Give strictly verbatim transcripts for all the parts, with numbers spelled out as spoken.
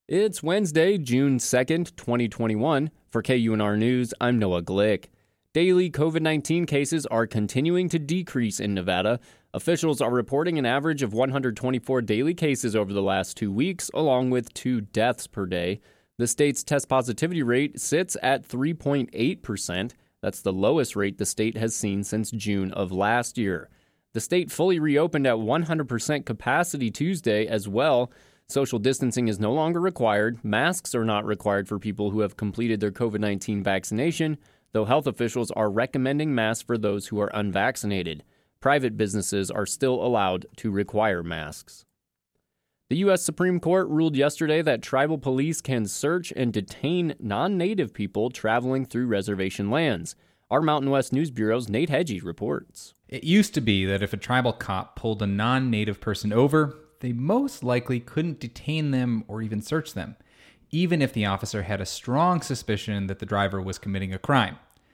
It's Wednesday, June second, twenty twenty-one. For K U N R News, I'm Noah Glick. Daily covid nineteen cases are continuing to decrease in Nevada. Officials are reporting an average of one hundred twenty-four daily cases over the last two weeks, along with two deaths per day. The state's test positivity rate sits at three point eight percent. That's the lowest rate the state has seen since June of last year. The state fully reopened at one hundred percent capacity Tuesday as well. Social distancing is no longer required. Masks are not required for people who have completed their covid nineteen vaccination, though health officials are recommending masks for those who are unvaccinated. Private businesses are still allowed to require masks. The U S Supreme Court ruled yesterday that tribal police can search and detain non-native people traveling through reservation lands. Our Mountain West News Bureau's Nate Hedgie reports. It used to be that if a tribal cop pulled a non-native person over, they most likely couldn't detain them or even search them, even if the officer had a strong suspicion that the driver was committing a crime.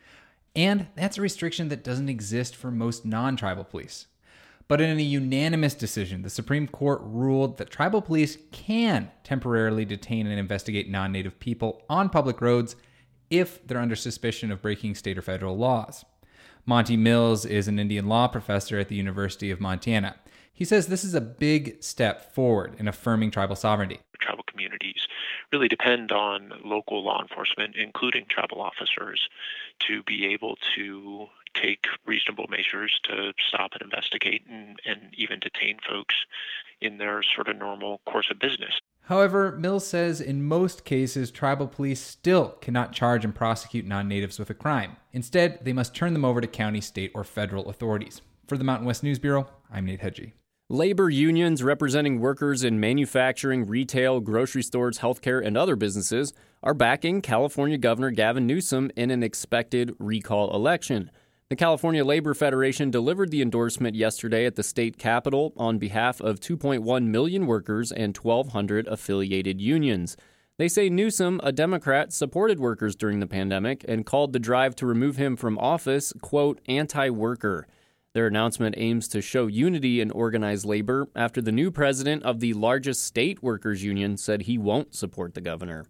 And that's a restriction that doesn't exist for most non-tribal police. But in a unanimous decision, the Supreme Court ruled that tribal police can temporarily detain and investigate non-native people on public roads if they're under suspicion of breaking state or federal laws. Monty Mills is an Indian law professor at the University of Montana. He says this is a big step forward in affirming tribal sovereignty. Tribal communities really depend on local law enforcement, including tribal officers, to be able to take reasonable measures to stop and investigate and, and even detain folks in their sort of normal course of business. However, Mills says in most cases, tribal police still cannot charge and prosecute non-natives with a crime. Instead, they must turn them over to county, state, or federal authorities. For the Mountain West News Bureau, I'm Nate Hedgie. Labor unions representing workers in manufacturing, retail, grocery stores, healthcare, and other businesses are backing California Governor Gavin Newsom in an expected recall election. The California Labor Federation delivered the endorsement yesterday at the state capitol on behalf of two point one million workers and twelve hundred affiliated unions. They say Newsom, a Democrat, supported workers during the pandemic and called the drive to remove him from office, quote, anti-worker. Their announcement aims to show unity in organized labor after the new president of the largest state workers union said he won't support the governor.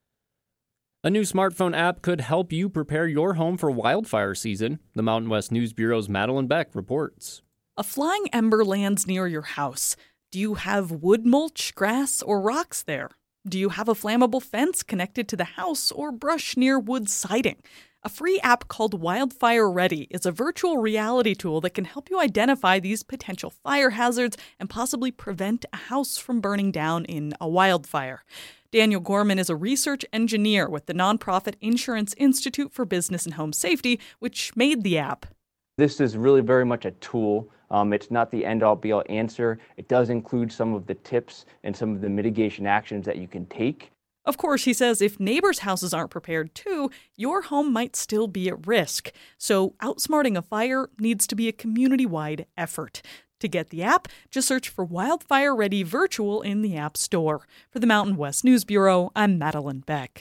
A new smartphone app could help you prepare your home for wildfire season. The Mountain West News Bureau's Madeline Beck reports. A flying ember lands near your house. Do you have wood mulch, grass, or rocks there? Do you have a flammable fence connected to the house or brush near wood siding? A free app called Wildfire Ready is a virtual reality tool that can help you identify these potential fire hazards and possibly prevent a house from burning down in a wildfire. Daniel Gorman is a research engineer with the nonprofit Insurance Institute for Business and Home Safety, which made the app. This is really very much a tool. Um, it's not the end-all be-all answer. It does include some of the tips and some of the mitigation actions that you can take. Of course, he says if neighbors' houses aren't prepared too, your home might still be at risk. So outsmarting a fire needs to be a community-wide effort. To get the app, just search for Wildfire Ready Virtual in the App Store. For the Mountain West News Bureau, I'm Madeline Beck.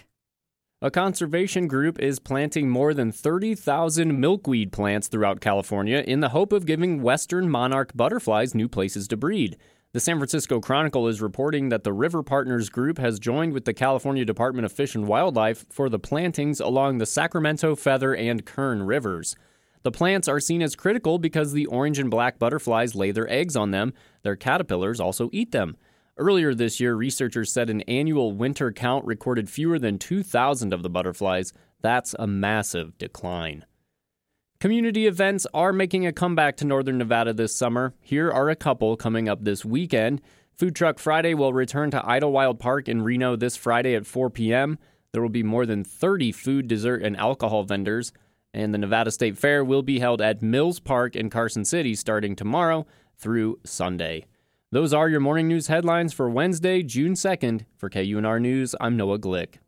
A conservation group is planting more than thirty thousand milkweed plants throughout California in the hope of giving western monarch butterflies new places to breed. The San Francisco Chronicle is reporting that the River Partners Group has joined with the California Department of Fish and Wildlife for the plantings along the Sacramento, Feather, and Kern rivers. The plants are seen as critical because the orange and black butterflies lay their eggs on them. Their caterpillars also eat them. Earlier this year, researchers said an annual winter count recorded fewer than two thousand of the butterflies. That's a massive decline. Community events are making a comeback to Northern Nevada this summer. Here are a couple coming up this weekend. Food Truck Friday will return to Idlewild Park in Reno this Friday at four p.m. There will be more than thirty food, dessert, and alcohol vendors. And the Nevada State Fair will be held at Mills Park in Carson City starting tomorrow through Sunday. Those are your morning news headlines for Wednesday, June second. For K U N R News, I'm Noah Glick.